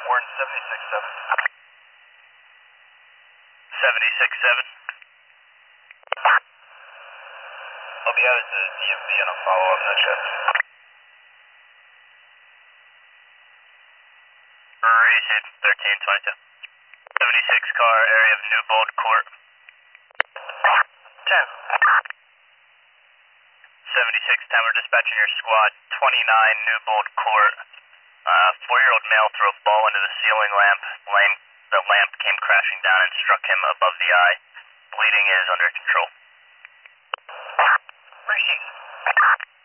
We're in 76-7. 76-7. I'll be out at the DMV on a follow-up, no shift. Receive 1322. 76 car, area of Newbold Court. 10. 76, 10, we're dispatching your squad, 29 Newbold Court. 4-year-old male threw a ball into the ceiling lamp. The lamp came crashing down and struck him above the eye. Bleeding is under control. Receive.